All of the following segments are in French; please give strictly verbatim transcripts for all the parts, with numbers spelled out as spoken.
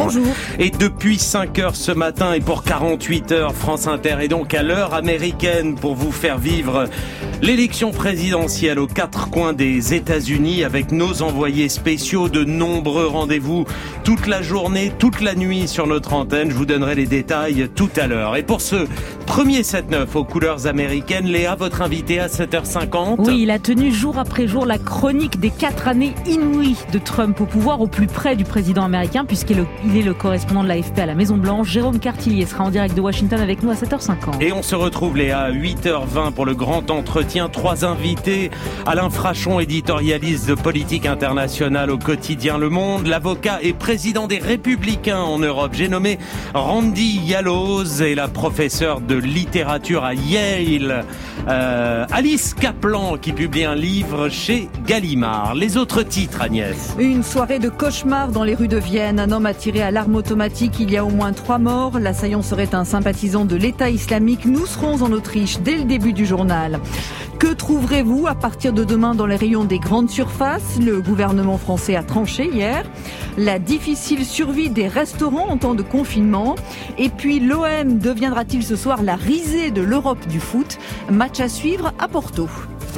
Bonjour. Et depuis cinq heures ce matin et pour quarante-huit heures, France Inter est donc à l'heure américaine pour vous faire vivre l'élection présidentielle aux quatre coins des États-Unis avec nos envoyés spéciaux, de nombreux rendez-vous toute la journée, toute la nuit sur notre antenne. Je vous donnerai les détails tout à l'heure. Et pour ce premier sept neuf aux couleurs américaines, Léa, votre invité à sept heures cinquante. Oui, il a tenu jour après jour la chronique des quatre années inouïes de Trump au pouvoir, au plus près du président américain, puisqu'il est le, il est le correspondant de l'A F P à la Maison-Blanche. Jérôme Cartillier sera en direct de Washington avec nous à sept heures cinquante. Et on se retrouve, Léa, à huit heures vingt pour le grand entretien. Trois invités. Alain Frachon, éditorialiste de politique internationale au quotidien Le Monde. L'avocat et président des Républicains en Europe. J'ai nommé Randy Yalloz, et la professeure de littérature à Yale, euh, Alice Kaplan, qui publie un livre chez Gallimard. Les autres titres, Agnès. Une soirée de cauchemar dans les rues de Vienne. Un homme a tiré à l'arme automatique. Il y a au moins trois morts. L'assaillant serait un sympathisant de l'État islamique. Nous serons en Autriche dès le début du journal. Que trouverez-vous à partir de demain dans les rayons des grandes surfaces ? Le gouvernement français a tranché hier. La difficile survie des restaurants en temps de confinement. Et puis l'O M deviendra-t-il ce soir la risée de l'Europe du foot ? Match à suivre à Porto.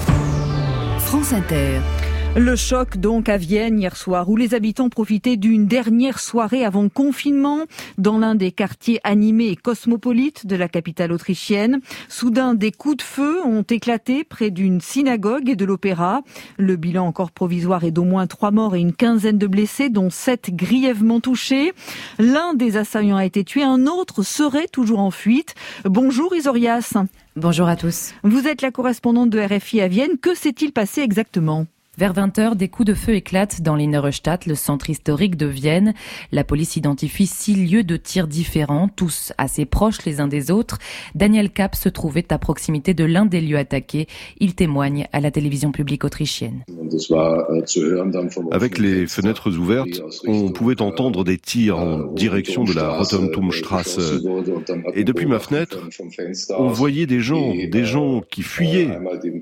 France Inter. Le choc donc à Vienne hier soir, où les habitants profitaient d'une dernière soirée avant confinement dans l'un des quartiers animés et cosmopolites de la capitale autrichienne. Soudain, des coups de feu ont éclaté près d'une synagogue et de l'opéra. Le bilan encore provisoire est d'au moins trois morts et une quinzaine de blessés, dont sept grièvement touchés. L'un des assaillants a été tué, un autre serait toujours en fuite. Bonjour Isorias. Bonjour à tous. Vous êtes la correspondante de R F I à Vienne. Que s'est-il passé exactement ? Vers vingt heures, des coups de feu éclatent dans l'Innerstadt, le centre historique de Vienne. La police identifie six lieux de tir différents, tous assez proches les uns des autres. Daniel Kapp se trouvait à proximité de l'un des lieux attaqués. Il témoigne à la télévision publique autrichienne. Avec les fenêtres ouvertes, on pouvait entendre des tirs en direction de la Rotenturmstrasse. Et depuis ma fenêtre, on voyait des gens, des gens qui fuyaient.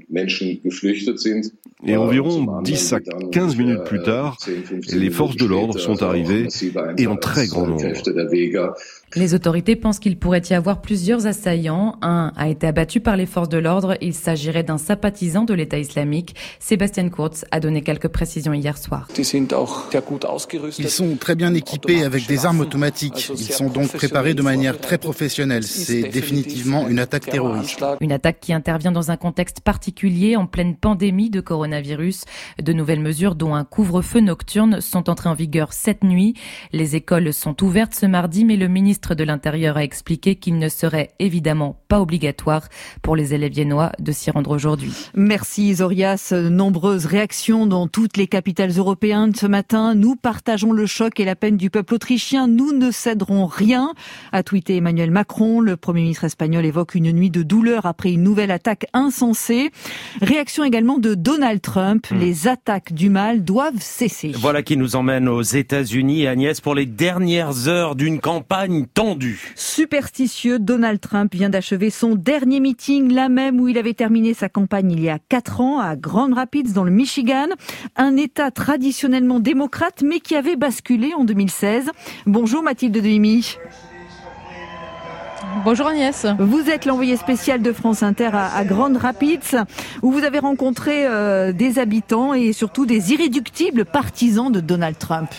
Et environ dix à quinze minutes plus tard, les forces de l'ordre sont arrivées, et en très grand nombre. Les autorités pensent qu'il pourrait y avoir plusieurs assaillants. Un a été abattu par les forces de l'ordre. Il s'agirait d'un sympathisant de l'État islamique. Sébastien Kurz a donné quelques précisions hier soir. Ils sont très bien équipés avec des armes automatiques. Ils sont donc préparés de manière très professionnelle. C'est définitivement une attaque terroriste. Une attaque qui intervient dans un contexte particulier, en pleine pandémie de coronavirus. De nouvelles mesures, dont un couvre-feu nocturne, sont entrées en vigueur cette nuit. Les écoles sont ouvertes ce mardi, mais le ministre de l'Intérieur a expliqué qu'il ne serait évidemment pas obligatoire pour les élèves viennois de s'y rendre aujourd'hui. Merci Isorias. Nombreuses réactions dans toutes les capitales européennes ce matin. Nous partageons le choc et la peine du peuple autrichien. Nous ne céderons rien, a tweeté Emmanuel Macron. Le Premier ministre espagnol évoque une nuit de douleur après une nouvelle attaque insensée. Réaction également de Donald Trump. Mmh. Les attaques du mal doivent cesser. Voilà qui nous emmène aux États-Unis, Agnès, pour les dernières heures d'une campagne tendue. Superstitieux, Donald Trump vient d'achever son dernier meeting, là même où il avait terminé sa campagne il y a quatre ans à Grand Rapids dans le Michigan, un État traditionnellement démocrate mais qui avait basculé en deux mille seize. Bonjour Mathilde Dehimi. Bonjour Agnès. Vous êtes l'envoyé spécial de France Inter à, à Grand Rapids, où vous avez rencontré euh, des habitants et surtout des irréductibles partisans de Donald Trump.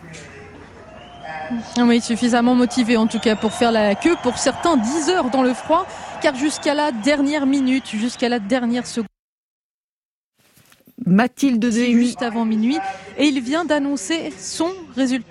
Oui, suffisamment motivé en tout cas pour faire la queue, pour certains dix heures dans le froid, car jusqu'à la dernière minute, jusqu'à la dernière seconde, Mathilde Dehimi, juste avant minuit, et il vient d'annoncer son résultat.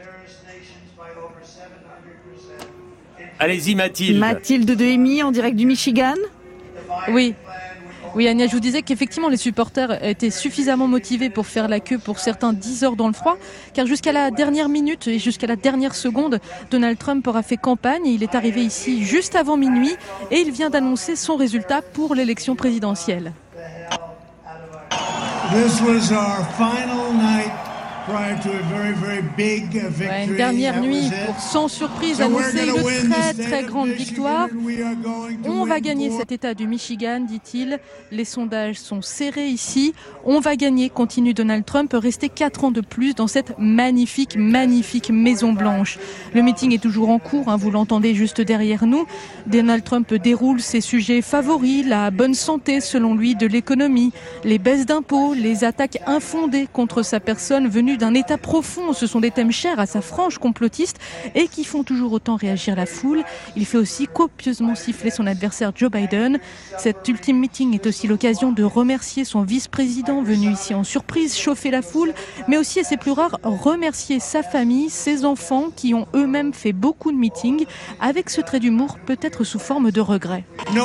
Allez-y Mathilde. Mathilde Dehimi en direct du Michigan. Oui. Oui, Agnès, je vous disais qu'effectivement les supporters étaient suffisamment motivés pour faire la queue, pour certains dix heures dans le froid, car jusqu'à la dernière minute et jusqu'à la dernière seconde, Donald Trump aura fait campagne. Il est arrivé ici juste avant minuit et il vient d'annoncer son résultat pour l'élection présidentielle. This was our final night Ouais, une dernière nuit pour, sans surprise, annoncer une très très grande victoire. On va gagner cet État du Michigan, dit-il. Les sondages sont serrés ici. On va gagner, continue Donald Trump, rester quatre ans de plus dans cette magnifique, magnifique Maison Blanche. Le meeting est toujours en cours, hein, vous l'entendez juste derrière nous. Donald Trump déroule ses sujets favoris, la bonne santé selon lui de l'économie, les baisses d'impôts, les attaques infondées contre sa personne venue d'un État profond. Ce sont des thèmes chers à sa frange complotiste et qui font toujours autant réagir la foule. Il fait aussi copieusement siffler son adversaire Joe Biden. Cet ultime meeting est aussi l'occasion de remercier son vice-président venu ici en surprise, chauffer la foule, mais aussi, et c'est plus rare, remercier sa famille, ses enfants qui ont eux-mêmes fait beaucoup de meetings, avec ce trait d'humour peut-être sous forme de regret.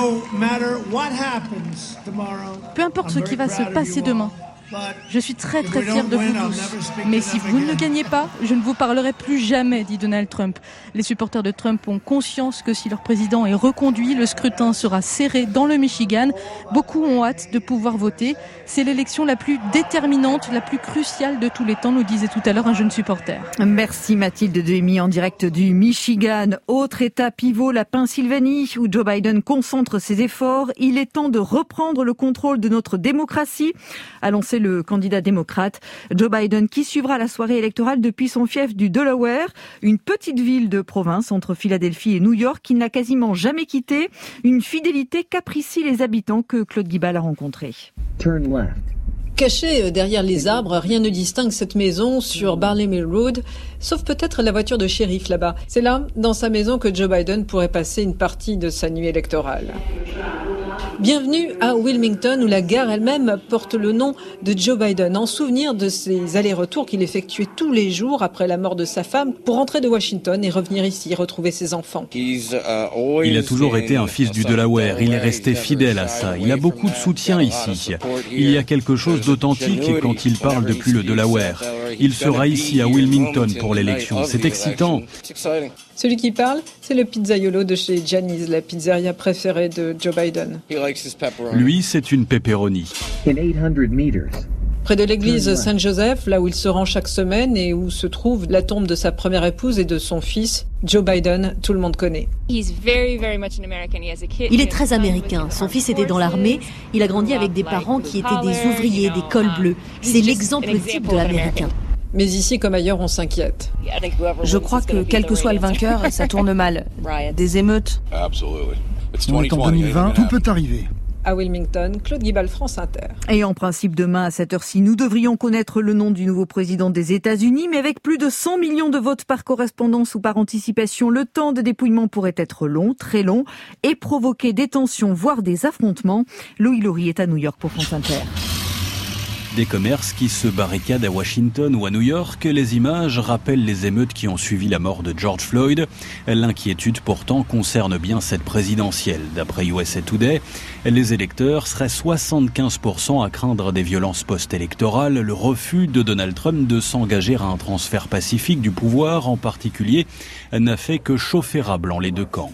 Peu importe ce qui va se passer demain, je suis très très fier de vous tous. Mais si vous ne gagnez pas, je ne vous parlerai plus jamais, dit Donald Trump. Les supporters de Trump ont conscience que si leur président est reconduit, le scrutin sera serré dans le Michigan. Beaucoup ont hâte de pouvoir voter. C'est l'élection la plus déterminante, la plus cruciale de tous les temps, nous disait tout à l'heure un jeune supporter. Merci Mathilde Demi en direct du Michigan. Autre état pivot, la Pennsylvanie, où Joe Biden concentre ses efforts. Il est temps de reprendre le contrôle de notre démocratie, a lancé le candidat démocrate Joe Biden, qui suivra la soirée électorale depuis son fief du Delaware, une petite ville de province entre Philadelphie et New York qu'il n'a quasiment jamais quitté, une fidélité qu'apprécient les habitants que Claude Guibal a rencontrés. Cachée derrière les arbres, rien ne distingue cette maison sur Barley Mill Road, sauf peut-être la voiture de shérif là-bas. C'est là, dans sa maison, que Joe Biden pourrait passer une partie de sa nuit électorale. Bienvenue à Wilmington, où la gare elle-même porte le nom de Joe Biden, en souvenir de ses allers-retours qu'il effectuait tous les jours après la mort de sa femme pour rentrer de Washington et revenir ici retrouver ses enfants. Il a toujours été un fils du Delaware, il est resté fidèle à ça. Il a beaucoup de soutien ici. Il y a quelque chose d'authentique quand il parle depuis le Delaware. Il sera ici à Wilmington pour l'élection. C'est excitant. Celui qui parle, c'est le pizzaiolo de chez Gianni's, la pizzeria préférée de Joe Biden. Lui, c'est une pepperoni. Près de l'église Saint-Joseph, là où il se rend chaque semaine et où se trouve la tombe de sa première épouse et de son fils, Joe Biden, tout le monde connaît. Il est très américain. Son fils était dans l'armée. Il a grandi avec des parents qui étaient des ouvriers, des cols bleus. C'est l'exemple type de l'américain. Mais ici, comme ailleurs, on s'inquiète. Je crois que, quel que soit le vainqueur, ça tourne mal. Des émeutes. On est en deux mille vingt, tout peut arriver. À Wilmington, Claude Guibal, France Inter. Et en principe, demain à cette heure-ci, nous devrions connaître le nom du nouveau président des États-Unis, mais avec plus de cent millions de votes par correspondance ou par anticipation, le temps de dépouillement pourrait être long, très long, et provoquer des tensions, voire des affrontements. Loïc Laurie est à New York pour France Inter. Des commerces qui se barricadent à Washington ou à New York. Les images rappellent les émeutes qui ont suivi la mort de George Floyd. L'inquiétude pourtant concerne bien cette présidentielle. D'après U S A Today, les électeurs seraient soixante-quinze pour cent à craindre des violences post-électorales. Le refus de Donald Trump de s'engager à un transfert pacifique du pouvoir, en particulier, n'a fait que chauffer à blanc les deux camps.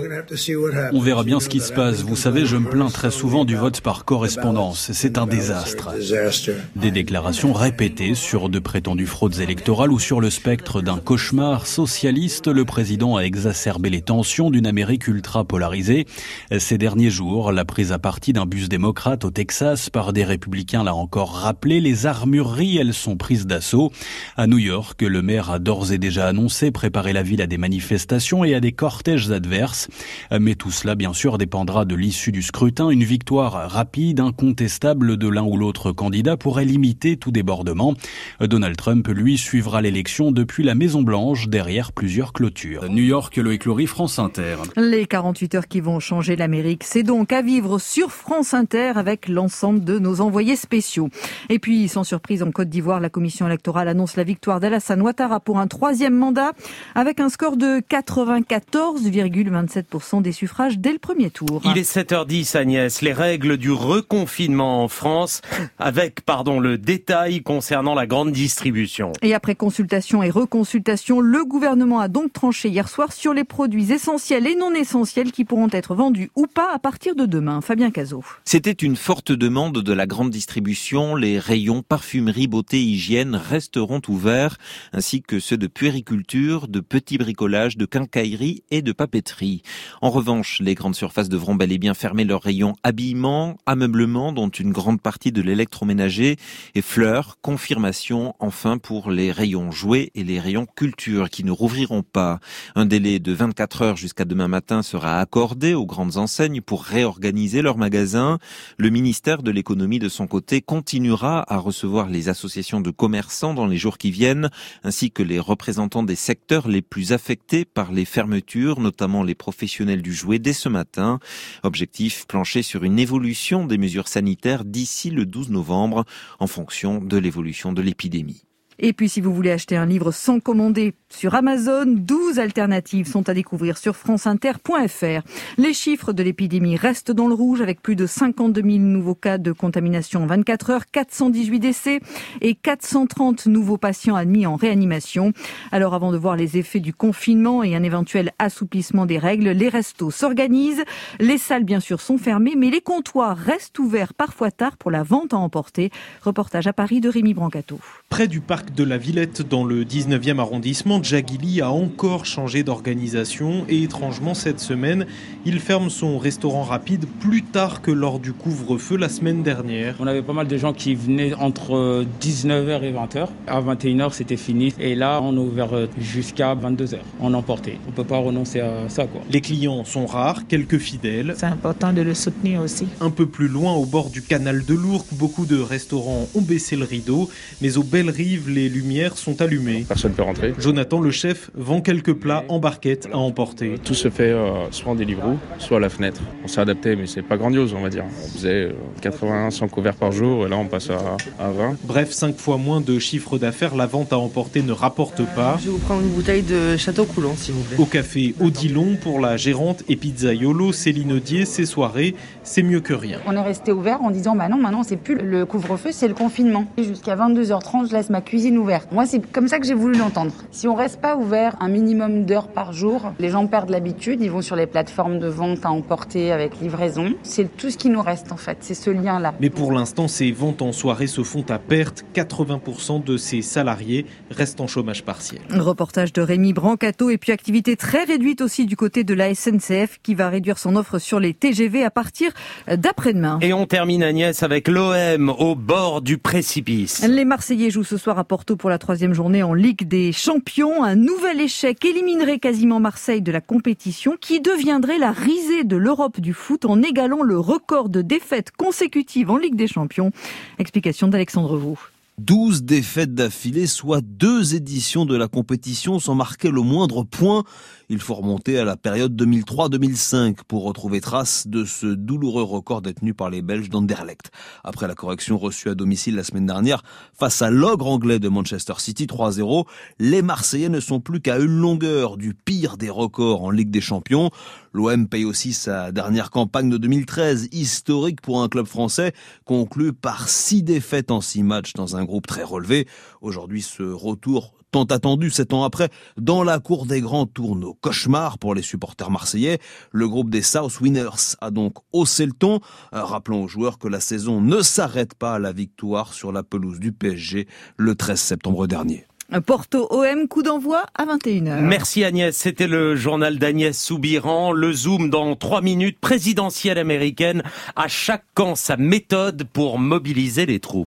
On verra bien ce qui se passe. Vous savez, je me plains très souvent du vote par correspondance. C'est un désastre. Des déclarations répétées sur de prétendues fraudes électorales ou sur le spectre d'un cauchemar socialiste. Le président a exacerbé les tensions d'une Amérique ultra polarisée. Ces derniers jours, la prise à partie d'un bus démocrate au Texas par des républicains l'a encore rappelé. Les armureries, elles sont prises d'assaut. À New York, le maire a d'ores et déjà annoncé préparer la ville à des manifestations et à des cortèges adverses. Mais tout cela, bien sûr, dépendra de l'issue du scrutin. Une victoire rapide, incontestable de l'un ou l'autre candidat pourrait limiter tout débordement. Donald Trump, lui, suivra l'élection depuis la Maison-Blanche, derrière plusieurs clôtures. New York, Loïc Laurie, France Inter. Les quarante-huit heures qui vont changer l'Amérique, c'est donc à vivre sur France Inter avec l'ensemble de nos envoyés spéciaux. Et puis, sans surprise, en Côte d'Ivoire, la commission électorale annonce la victoire d'Alassane Ouattara pour un troisième mandat, avec un score de quatre-vingt-quatorze virgule vingt-sept pour cent des suffrages dès le premier tour. Il est sept heures dix, Agnès. Les règles du reconfinement en France, avec avec pardon, le détail concernant la grande distribution. Et après consultation et reconsultation, le gouvernement a donc tranché hier soir sur les produits essentiels et non essentiels qui pourront être vendus ou pas à partir de demain. Fabien Cazot. C'était une forte demande de la grande distribution. Les rayons parfumerie, beauté, hygiène resteront ouverts, ainsi que ceux de puériculture, de petit bricolage, de quincaillerie et de papeterie. En revanche, les grandes surfaces devront bel et bien fermer leurs rayons habillement, ameublement, dont une grande partie de l'électroménager, et fleurs, confirmation, enfin pour les rayons jouets et les rayons culture qui ne rouvriront pas. Un délai de vingt-quatre heures jusqu'à demain matin sera accordé aux grandes enseignes pour réorganiser leurs magasins. Le ministère de l'économie, de son côté, continuera à recevoir les associations de commerçants dans les jours qui viennent, ainsi que les représentants des secteurs les plus affectés par les fermetures, notamment les professionnels du jouet dès ce matin. Objectif, plancher sur une évolution des mesures sanitaires d'ici le douze novembre, en fonction de l'évolution de l'épidémie. Et puis si vous voulez acheter un livre sans commander sur Amazon, douze alternatives sont à découvrir sur franceinter point f r. Les chiffres de l'épidémie restent dans le rouge avec plus de cinquante-deux mille nouveaux cas de contamination en vingt-quatre heures, quatre cent dix-huit décès et quatre cent trente nouveaux patients admis en réanimation. Alors avant de voir les effets du confinement et un éventuel assouplissement des règles, les restos s'organisent. Les salles bien sûr sont fermées, mais les comptoirs restent ouverts parfois tard pour la vente à emporter. Reportage à Paris de Rémi Brancato. Près du parc de la Villette, dans le dix-neuvième arrondissement, Djagili a encore changé d'organisation et étrangement cette semaine, il ferme son restaurant rapide plus tard que lors du couvre-feu la semaine dernière. On avait pas mal de gens qui venaient entre dix-neuf heures et vingt heures. À vingt et une heures, c'était fini. Et là, on est ouvert jusqu'à vingt-deux heures en emporté. On ne peut pas renoncer à ça, quoi. Les clients sont rares, quelques fidèles. C'est important de le soutenir aussi. Un peu plus loin, au bord du canal de l'Ourcq, beaucoup de restaurants ont baissé le rideau, mais aux belles rives, les lumières sont allumées. Personne ne peut rentrer. Jonathan, le chef, vend quelques plats en barquette à emporter. Tout se fait euh, soit en Deliveroo, soit à la fenêtre. On s'est adapté, mais c'est pas grandiose, on va dire. On faisait euh, quatre-vingts à cent couverts par jour, et là on passe à, à vingt. Bref, cinq fois moins de chiffre d'affaires, la vente à emporter ne rapporte pas. Je vais vous prendre une bouteille de Château Coulon, s'il vous plaît. Au café Odilon, pour la gérante et pizzaiolo Céline Odier, ces soirées, c'est mieux que rien. On est resté ouvert en disant, bah non, maintenant c'est plus le couvre-feu, c'est le confinement. Jusqu'à vingt-deux heures trente, je laisse ma cuisine ouverte. Moi, c'est comme ça que j'ai voulu l'entendre. Si on reste pas ouvert un minimum d'heures par jour, les gens perdent l'habitude, ils vont sur les plateformes de vente à emporter avec livraison. C'est tout ce qui nous reste en fait, c'est ce lien-là. Mais pour l'instant, ces ventes en soirée se font à perte. quatre-vingts pour cent de ces salariés restent en chômage partiel. Reportage de Rémi Brancato et puis activité très réduite aussi du côté de la S N C F qui va réduire son offre sur les T G V à partir d'après-demain. Et on termine Agnès avec l'O M au bord du précipice. Les Marseillais jouent ce soir à Porto pour la troisième journée en Ligue des Champions. Un nouvel échec éliminerait quasiment Marseille de la compétition qui deviendrait la risée de l'Europe du foot en égalant le record de défaites consécutives en Ligue des Champions. Explication d'Alexandre Vaux. douze défaites d'affilée, soit deux éditions de la compétition sans marquer le moindre point. Il faut remonter à la période deux mille trois deux mille cinq pour retrouver trace de ce douloureux record détenu par les Belges d'Anderlecht. Après la correction reçue à domicile la semaine dernière face à l'ogre anglais de Manchester City trois à zéro, les Marseillais ne sont plus qu'à une longueur du pire des records en Ligue des Champions. L'O M paye aussi sa dernière campagne de deux mille treize, historique pour un club français, conclue par six défaites en six matchs dans un groupe très relevé. Aujourd'hui, ce retour tant attendu sept ans après, dans la cour des grands tourne au cauchemar pour les supporters marseillais. Le groupe des South Winners a donc haussé le ton, rappelant aux joueurs que la saison ne s'arrête pas à la victoire sur la pelouse du P S G le treize septembre dernier. Porto O M, coup d'envoi à vingt et une heures. Merci Agnès, c'était le journal d'Agnès Soubiran. Le Zoom dans trois minutes, présidentielle américaine. À chaque camp, sa méthode pour mobiliser les troupes.